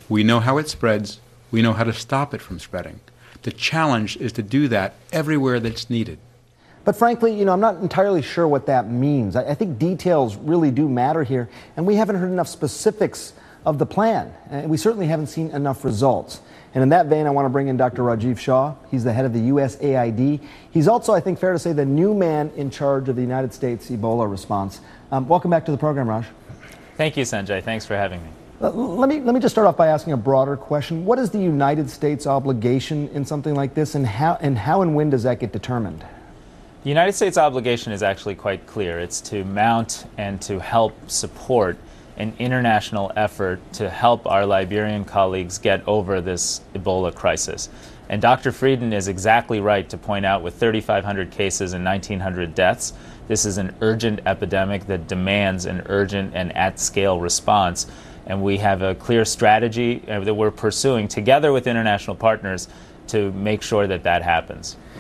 We know how it spreads. We know how to stop it from spreading. The challenge is to do that everywhere that's needed. But frankly, I'm not entirely sure what that means. I think details really do matter here, and we haven't heard enough specifics of the plan, and we certainly haven't seen enough results. And in that vein, I want to bring in Dr. Rajiv Shah. He's the head of the USAID. He's also, I think, fair to say, the new man in charge of the United States Ebola response. Welcome back to the program, Raj. Thank you, Sanjay. Thanks for having me. Let me just start off by asking a broader question. What is the United States obligation in something like this, and how and when does that get determined? The United States obligation is actually quite clear. It's to mount and to help support an international effort to help our Liberian colleagues get over this Ebola crisis. And Dr. Frieden is exactly right to point out, with 3,500 cases and 1,900 deaths, this is an urgent epidemic that demands an urgent and at-scale response. And we have a clear strategy that we're pursuing together with international partners to make sure that that happens.